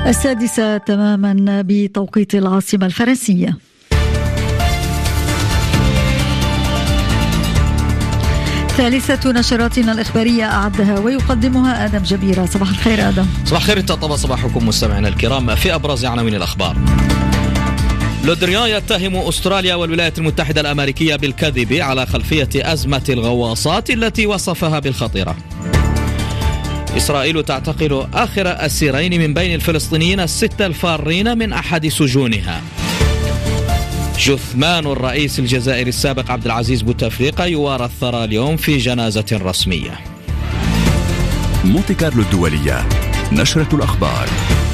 السادسة تماما بتوقيت العاصمة الفرنسية. ثالثة نشراتنا الإخبارية أعدها ويقدمها آدم جبيرة. صباح الخير آدم. صباح الخير، طاب صباحكم مستمعينا الكرام. في أبرز عناوين الأخبار: لودريان يتهم أستراليا والولايات المتحدة الأمريكية بالكذب على خلفية أزمة الغواصات التي وصفها بالخطيرة. إسرائيل تعتقل آخر أسيرين من بين الفلسطينيين الستة الفارين من أحد سجونها. جثمان الرئيس الجزائري السابق عبد العزيز بوتفليقة يوارى الثرى اليوم في جنازة رسمية. مونتي كارلو الدولية، نشرة الأخبار.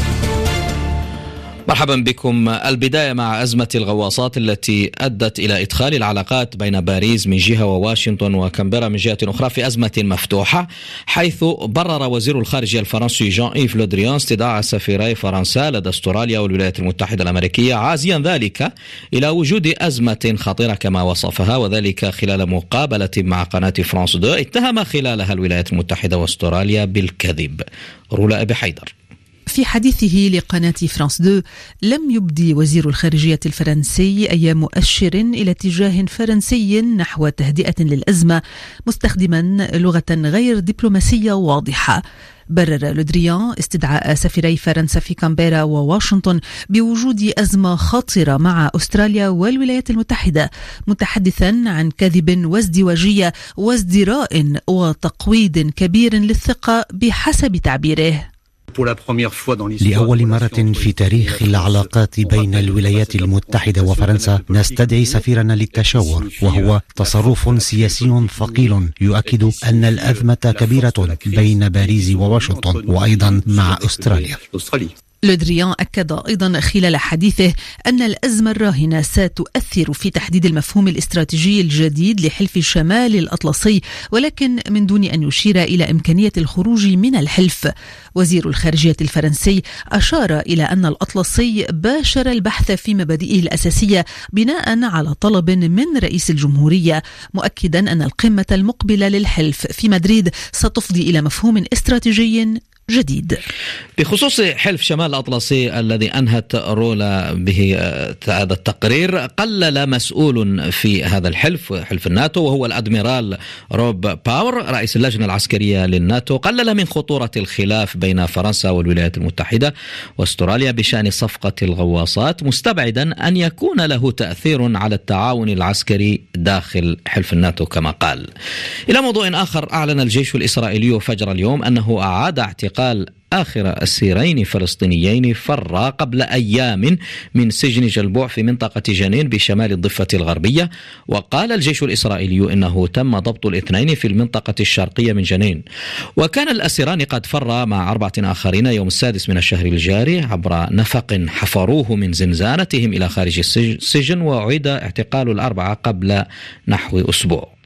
مرحبا بكم. البداية مع أزمة الغواصات التي أدت إلى إدخال العلاقات بين باريس من جهة وواشنطن وكامبرا من جهة أخرى في أزمة مفتوحة، حيث برر وزير الخارجية الفرنسي جان إيف لودريان استدعاء سفيري فرنسا لدى أستراليا والولايات المتحدة الأمريكية، عازيا ذلك إلى وجود أزمة خطيرة كما وصفها، وذلك خلال مقابلة مع قناة فرانس 2 اتهم خلالها الولايات المتحدة وأستراليا بالكذب. رولا أبي حيدر. في حديثه لقناة فرانس 2 لم يبدي وزير الخارجية الفرنسي أي مؤشر إلى اتجاه فرنسي نحو تهدئة للأزمة، مستخدما لغة غير دبلوماسية واضحة. برر لودريان استدعاء سفيري فرنسا في كامبيرا وواشنطن بوجود أزمة خطرة مع أستراليا والولايات المتحدة، متحدثا عن كذب وازدواجية وازدراء وتقويض كبير للثقة بحسب تعبيره. لأول مرة في تاريخ العلاقات بين الولايات المتحدة وفرنسا نستدعي سفيرنا للتشاور، وهو تصرف سياسي ثقيل يؤكد أن الأزمة كبيرة بين باريس وواشنطن وأيضا مع أستراليا. لودريان أكد أيضا خلال حديثه أن الأزمة الراهنة ستؤثر في تحديد المفهوم الاستراتيجي الجديد لحلف شمال الأطلسي، ولكن من دون أن يشير إلى إمكانية الخروج من الحلف. وزير الخارجية الفرنسي أشار إلى أن الأطلسي باشر البحث في مبادئه الأساسية بناء على طلب من رئيس الجمهورية، مؤكدا أن القمة المقبلة للحلف في مدريد ستفضي إلى مفهوم استراتيجي جديد. بخصوص حلف شمال الأطلسي الذي أنهت رولا به هذا التقرير، قلل مسؤول في هذا الحلف، حلف الناتو، وهو الأدميرال روب باور رئيس اللجنة العسكرية للناتو، قلل من خطورة الخلاف بين فرنسا والولايات المتحدة واستراليا بشأن صفقة الغواصات، مستبعدا أن يكون له تأثير على التعاون العسكري داخل حلف الناتو كما قال. إلى موضوع آخر، أعلن الجيش الإسرائيلي فجر اليوم أنه أعاد اعتقال آخر أسيرين فلسطينيين فرا قبل أيام من سجن جلبوع في منطقة جنين بشمال الضفة الغربية. وقال الجيش الإسرائيلي إنه تم ضبط الاثنين في المنطقة الشرقية من جنين. وكان الأسيران قد فرا مع 4 آخرين يوم 6 من الشهر الجاري عبر نفق حفروه من زنزانتهم إلى خارج السجن، وأعيد اعتقال ال4 قبل نحو أسبوع.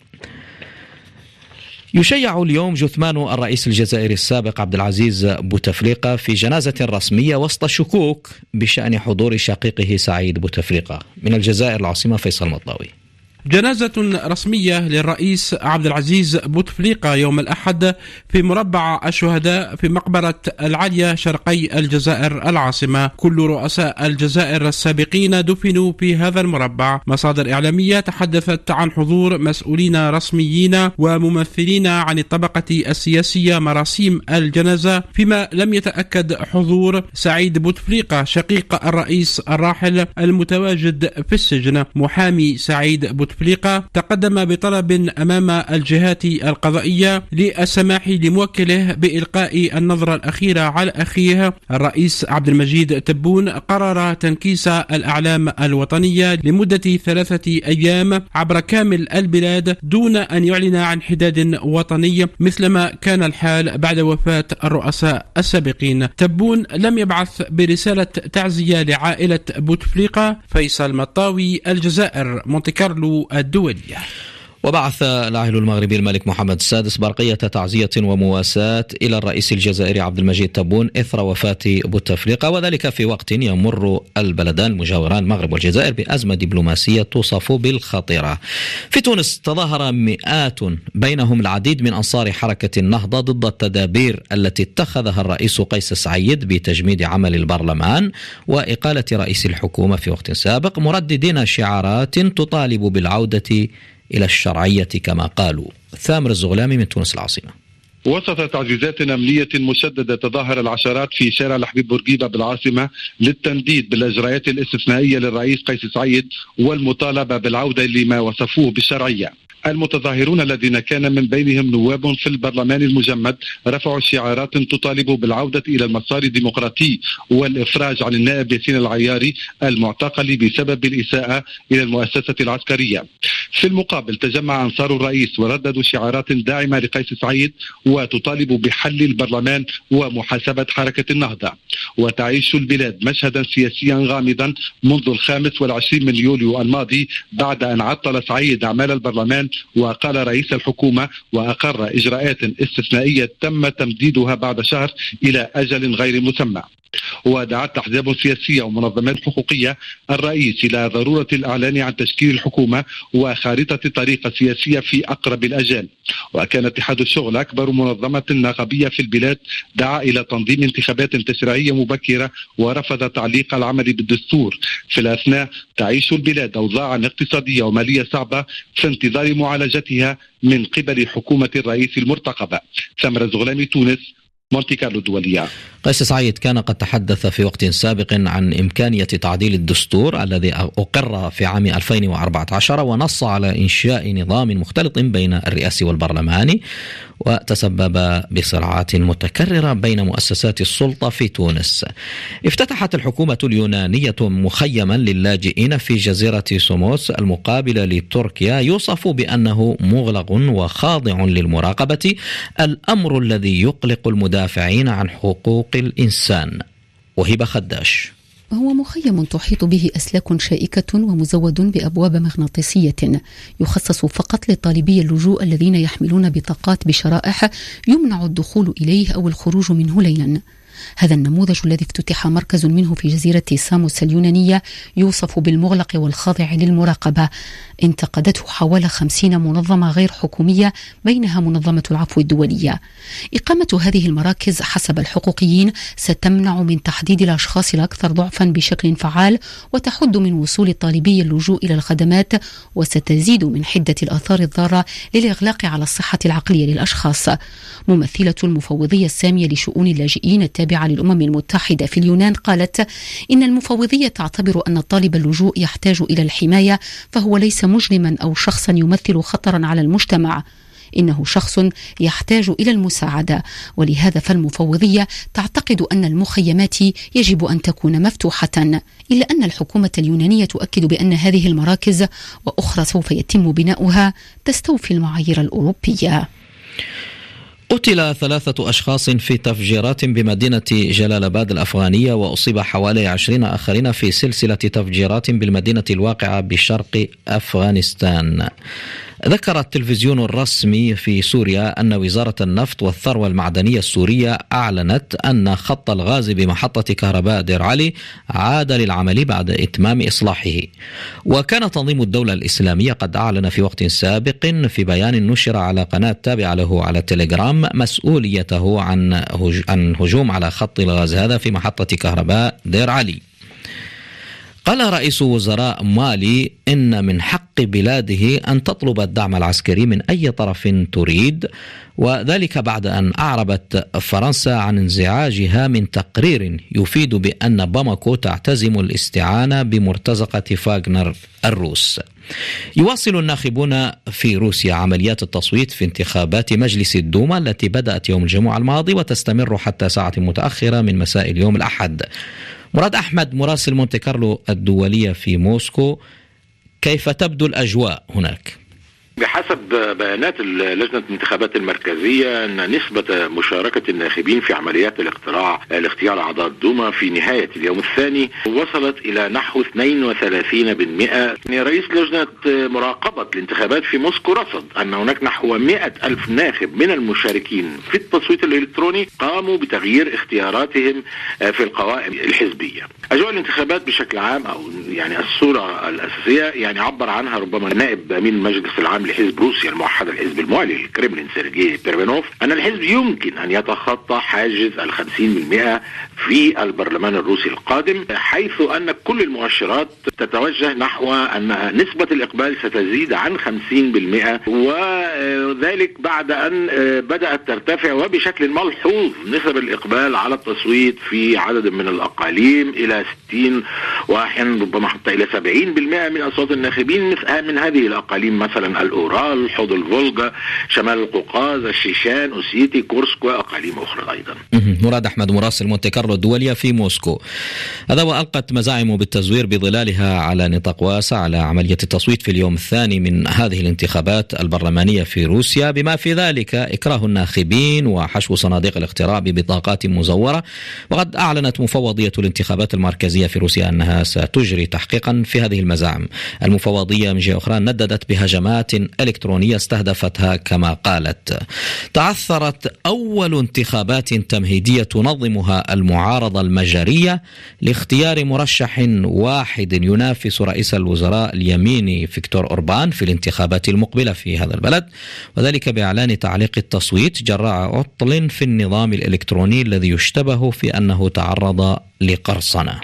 يشيع اليوم جثمان الرئيس الجزائري السابق عبد العزيز بوتفليقة في جنازة رسمية وسط شكوك بشأن حضور شقيقه سعيد بوتفليقة. من الجزائر العاصمة فيصل مطلاوي. جنازة رسمية للرئيس عبد العزيز بوتفليقة يوم الأحد في مربع الشهداء في مقبرة العالية شرقي الجزائر العاصمة. كل رؤساء الجزائر السابقين دفنوا في هذا المربع. مصادر إعلامية تحدثت عن حضور مسؤولين رسميين وممثلين عن الطبقة السياسية مراسيم الجنازة، فيما لم يتأكد حضور سعيد بوتفليقة شقيق الرئيس الراحل المتواجد في السجن. محامي سعيد بوتفليقة تقدم بطلب أمام الجهات القضائية للسماح لموكله بإلقاء النظرة الأخيرة على أخيه الرئيس عبد المجيد تبون. قرر تنكيس الأعلام الوطنية لمدة 3 أيام عبر كامل البلاد دون أن يعلن عن حداد وطني مثلما كان الحال بعد وفاة الرؤساء السابقين. تبون لم يبعث برسالة تعزية لعائلة بوتفليقة. فيصل مطاوي، الجزائر، مونتي كارلو الدولية. وبعث العاهل المغربي الملك محمد السادس برقية تعزية ومواساة إلى الرئيس الجزائري عبد المجيد تبون إثر وفاة بوتفليقة، وذلك في وقت يمر البلدان المجاوران المغرب والجزائر بأزمة دبلوماسية توصف بالخطيرة. في تونس تظاهر مئات بينهم العديد من أنصار حركة النهضة ضد التدابير التي اتخذها الرئيس قيس سعيد بتجميد عمل البرلمان وإقالة رئيس الحكومة في وقت سابق، مرددين شعارات تطالب بالعودة إلى الشرعية كما قالوا. ثامر الزغلامي من تونس العاصمة. وسط تعزيزات أمنية مشددة تظاهر العشرات في شارع الحبيب بورقيبة بالعاصمة للتنديد بالإجراءات الاستثنائية للرئيس قيس سعيد والمطالبة بالعودة لما وصفوه بالشرعية. المتظاهرون الذين كان من بينهم نواب في البرلمان المجمد رفعوا شعارات تطالب بالعودة إلى المسار الديمقراطي والإفراج عن النائب ياسين العياري المعتقل بسبب الإساءة إلى المؤسسة العسكرية. في المقابل تجمع أنصار الرئيس ورددوا شعارات داعمة لقيس سعيد وتطالب بحل البرلمان ومحاسبة حركة النهضة. وتعيش البلاد مشهدا سياسيا غامضا منذ 25 من يوليو الماضي بعد أن عطل سعيد أعمال البرلمان وقال رئيس الحكومة وأقر إجراءات استثنائية تم تمديدها بعد شهر إلى أجل غير مسمى. ودعت أحزاب سياسية ومنظمات حقوقية الرئيس إلى ضرورة الإعلان عن تشكيل الحكومة وخارطة طريقة سياسية في أقرب الأجال. وكان اتحاد الشغل أكبر منظمة نقابية في البلاد دعا إلى تنظيم انتخابات تشريعية مبكرة ورفض تعليق العمل بالدستور. في الأثناء تعيش البلاد أوضاعا اقتصادية ومالية صعبة في انتظار معالجتها من قبل حكومة الرئيس المرتقبة. ثمر الزغلامي، تونس، مونتي كارلو الدولية. قيس سعيد كان قد تحدث في وقت سابق عن إمكانية تعديل الدستور الذي أقر في عام 2014 ونص على إنشاء نظام مختلط بين الرئاسي والبرلماني، وتسبب بصراعات متكررة بين مؤسسات السلطة في تونس. افتتحت الحكومة اليونانية مخيما للاجئين في جزيرة سوموس المقابلة لتركيا يوصف بأنه مغلق وخاضع للمراقبة، الأمر الذي يقلق المدافعين عن حقوق الإنسان. وهبة خداش. هو مخيم تحيط به أسلاك شائكة ومزود بأبواب مغناطيسية يخصص فقط لطالبي اللجوء الذين يحملون بطاقات بشرائح يمنع الدخول إليه أو الخروج منه ليلا. هذا النموذج الذي افتتح مركز منه في جزيرة ساموس اليونانية يوصف بالمغلق والخاضع للمراقبة. انتقدته حوالي 50 منظمة غير حكومية بينها منظمة العفو الدولية. إقامة هذه المراكز حسب الحقوقيين ستمنع من تحديد الأشخاص الأكثر ضعفا بشكل فعال وتحد من وصول طالبي اللجوء إلى الخدمات، وستزيد من حدة الآثار الضارة للإغلاق على الصحة العقلية للأشخاص. ممثلة المفوضية السامية لشؤون اللاجئين التابعة للأمم المتحدة في اليونان قالت إن المفوضية تعتبر أن طالب اللجوء يحتاج إلى الحماية، فهو ليس مجرما أو شخصا يمثل خطرا على المجتمع، إنه شخص يحتاج إلى المساعدة. ولهذا فالمفوضية تعتقد أن المخيمات يجب أن تكون مفتوحة، إلا أن الحكومة اليونانية تؤكد بأن هذه المراكز وأخرى سوف يتم بناؤها تستوفي المعايير الأوروبية. قتل 3 أشخاص في تفجيرات بمدينة جلال آباد الأفغانية، وأصيب حوالي 20 آخرين في سلسلة تفجيرات بالمدينة الواقعة بشرق أفغانستان. ذكر التلفزيون الرسمي في سوريا أن وزارة النفط والثروة المعدنية السورية أعلنت أن خط الغاز بمحطة كهرباء دير علي عاد للعمل بعد إتمام إصلاحه. وكان تنظيم الدولة الإسلامية قد أعلن في وقت سابق في بيان نشر على قناة تابعة له على تيليجرام مسؤوليته عن هجوم على خط الغاز هذا في محطة كهرباء دير علي. قال رئيس وزراء مالي إن من حق بلاده أن تطلب الدعم العسكري من أي طرف تريد، وذلك بعد أن أعربت فرنسا عن انزعاجها من تقرير يفيد بأن باماكو تعتزم الاستعانة بمرتزقة فاغنر الروس. يواصل الناخبون في روسيا عمليات التصويت في انتخابات مجلس الدوما التي بدأت يوم الجمعة الماضي وتستمر حتى ساعة متأخرة من مساء اليوم الأحد. مراد أحمد مراسل مونتي كارلو الدولية في موسكو، كيف تبدو الأجواء هناك؟ بحسب بيانات لجنة الانتخابات المركزية أن نسبة مشاركة الناخبين في عمليات الاختيار أعضاء الدوما في نهاية اليوم الثاني وصلت إلى نحو 32%. رئيس لجنة مراقبة الانتخابات في موسكو رصد أن هناك نحو 100,000 ناخب من المشاركين في التصويت الإلكتروني قاموا بتغيير اختياراتهم في القوائم الحزبية. أجواء الانتخابات بشكل عام أو يعني الصورة الأساسية يعني عبر عنها ربما نائب أمين المجلس العام لحزب روسيا الموحدة الحزب الموالي للكرملين سيرجي بيرفينوف أن الحزب يمكن أن يتخطى حاجز 50% في البرلمان الروسي القادم، حيث أن كل المؤشرات تتوجه نحو أن نسبة الإقبال ستزيد عن 50%، وذلك بعد أن بدأت ترتفع وبشكل ملحوظ نسب الإقبال على التصويت في عدد من الأقاليم إلى 60 وأحيانا ربما حتى إلى 70% من أصوات الناخبين من هذه الأقاليم، مثلا الأورال، حوض الفولغا، شمال القوقاز، الشيشان، أوسيتي، كورسك وأقاليم أخرى أيضا. مراد أحمد مراسل مونتي كارلو الدولية في موسكو. هذا وألقت مزاعم بالتزوير بظلالها على نطاق واسع على عملية التصويت في اليوم الثاني من هذه الانتخابات البرلمانية في روسيا، بما في ذلك إكراه الناخبين وحشو صناديق الاقتراع ببطاقات مزورة. وقد أعلنت مفوضية الانتخابات المركزية في روسيا أنها ستجري تحقيقا في هذه المزاعم. المفوضية من جهة أخرى نددت بهجمات إلكترونية استهدفتها كما قالت. تعثرت أول انتخابات تمهيدية تنظمها المعارضة المجرية لاختيار مرشح واحد ينافس رئيس الوزراء اليميني فيكتور أوربان في الانتخابات المقبلة في هذا البلد، وذلك بإعلان تعليق التصويت جراء عطل في النظام الإلكتروني الذي يشتبه في أنه تعرض لقرصنة.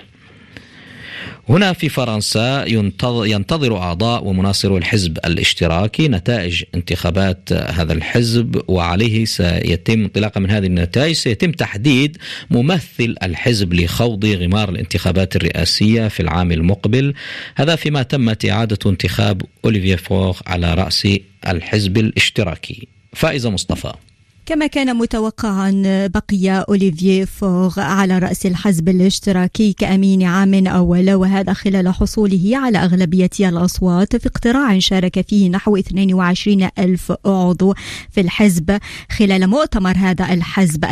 هنا في فرنسا ينتظر أعضاء ومناصرو الحزب الاشتراكي نتائج انتخابات هذا الحزب، وعليه سيتم انطلاقا من هذه النتائج سيتم تحديد ممثل الحزب لخوض غمار الانتخابات الرئاسية في العام المقبل. هذا فيما تمت إعادة انتخاب أوليفيه فور على رأس الحزب الاشتراكي. فائزة مصطفى. كما كان متوقعا بقي أوليفيه فور على رأس الحزب الاشتراكي كأمين عام أول، وهذا خلال حصوله على أغلبية الأصوات في اقتراع شارك فيه نحو 22,000 عضو في الحزب خلال مؤتمر هذا الحزب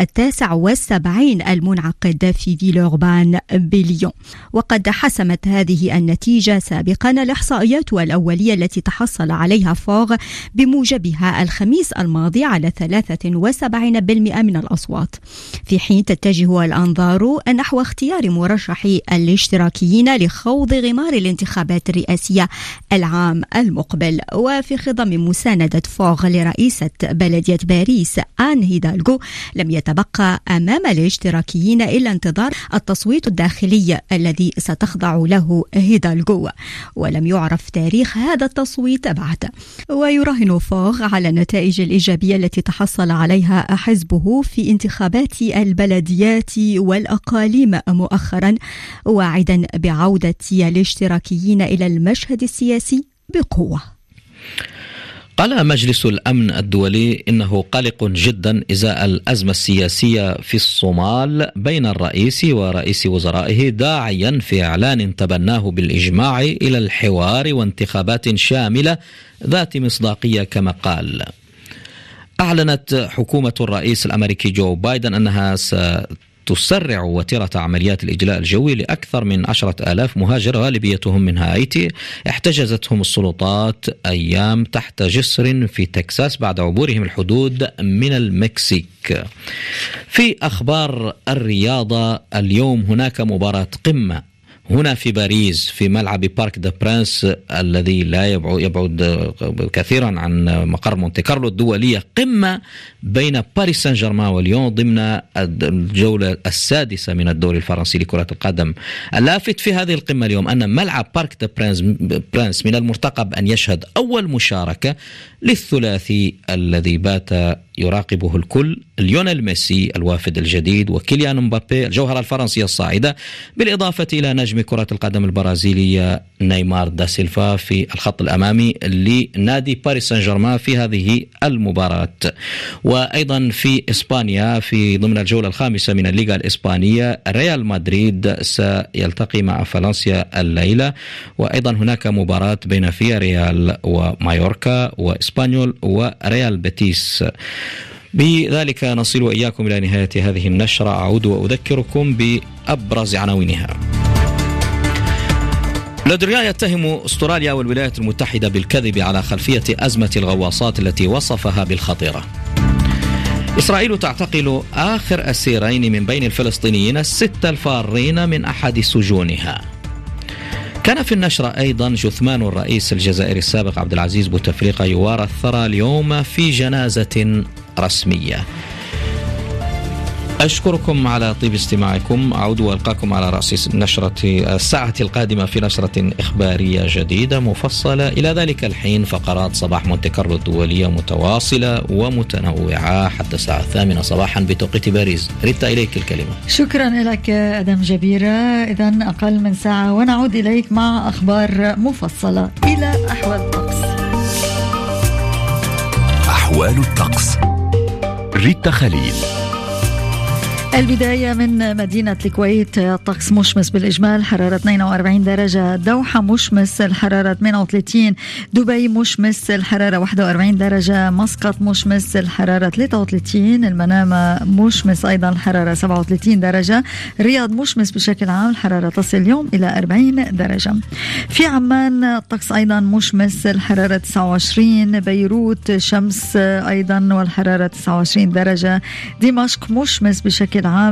79 المنعقد في فيلوربان بليون. وقد حسمت هذه النتيجة سابقا الإحصائيات الأولية التي تحصل عليها فور بموجبها الخميس الماضي على 73% من الأصوات، في حين تتجه الأنظار نحو اختيار مرشحي الاشتراكيين لخوض غمار الانتخابات الرئاسية العام المقبل. وفي خضم مساندة فور لرئيسة بلدية باريس آن هيدالغو، لم يتبقى أمام الاشتراكيين إلا انتظار التصويت الداخلي الذي ستخضع له هيدالغو، ولم يعرف تاريخ هذا التصويت بعد. ويراهن فور على النتائج الإيجابية التي تحصل عليها حزبه في انتخابات البلديات والأقاليم مؤخرا، واعدا بعودة الاشتراكيين إلى المشهد السياسي بقوة. قال مجلس الأمن الدولي إنه قلق جدا إزاء الأزمة السياسية في الصومال بين الرئيس ورئيس وزرائه، داعيا في إعلان تبناه بالإجماع إلى الحوار وانتخابات شاملة ذات مصداقية كما قال. أعلنت حكومة الرئيس الأمريكي جو بايدن أنها ستسرع وتيرة عمليات الإجلاء الجوي لأكثر من 10,000 مهاجر غالبيتهم من هايتي احتجزتهم السلطات أيام تحت جسر في تكساس بعد عبورهم الحدود من المكسيك. في أخبار الرياضة اليوم هناك مباراة قمة هنا في باريس في ملعب بارك دو برانس الذي لا يبعد كثيرا عن مقر مونتي كارلو الدولية، قمة بين باريس سان جيرمان وليون ضمن الجولة السادسة من الدوري الفرنسي لكرة القدم. اللافت في هذه القمة اليوم أن ملعب بارك دو برانس من المرتقب أن يشهد أول مشاركة للثلاثي الذي بات يراقبه الكل، ليونيل ميسي الوافد الجديد، وكيليان مبابي الجوهرة الفرنسية الصاعدة، بالإضافة إلى نجم كرة القدم البرازيلية نيمار دا سيلفا في الخط الأمامي لنادي باريس سان جيرمان في هذه المباراة. وأيضا في إسبانيا في ضمن الجولة الخامسة من الليغا الإسبانية ريال مدريد سيلتقي مع فالنسيا الليلة، وأيضا هناك مباراة بين فياريال ومايوركا وإسبانيول وريال بيتيس. بذلك نصل وإياكم إلى نهاية هذه النشرة. أعود وأذكركم بأبرز عناوينها. لودريا يتهم أستراليا والولايات المتحدة بالكذب على خلفية أزمة الغواصات التي وصفها بالخطيرة. إسرائيل تعتقل آخر أسيرين من بين الفلسطينيين الستة الفارين من أحد سجونها. كان في النشرة أيضا جثمان الرئيس الجزائري السابق عبد العزيز بوتفليقة يوارى الثرى اليوم في جنازة رسمية. أشكركم على طيب استماعكم. أعود وألقاكم على رأس الساعة القادمة في نشرة إخبارية جديدة مفصلة. إلى ذلك الحين فقرات صباح مونتي كارلو الدولية متواصلة ومتنوعة حتى الساعة 8 صباحا بتوقيت باريس. ريتا إليك الكلمة. شكرا لك آدم جبيرة. إذن أقل من ساعة ونعود إليك مع أخبار مفصلة. إلى أحوال الطقس. أحوال الطقس ريتا خليل. البداية من مدينة الكويت، الطقس مشمس بالإجمال، حرارة 42 درجة، دوحة مشمس الحرارة 38، دبي مشمس الحرارة 41 درجة، مسقط مشمس الحرارة 33، المنامة مشمس أيضا الحرارة 37 درجة، رياض مشمس بشكل عام الحرارة تصل اليوم إلى 40 درجة. في عمان الطقس أيضا مشمس الحرارة 29، بيروت شمس أيضا والحرارة 29 درجة، دمشق مشمس بشكل عام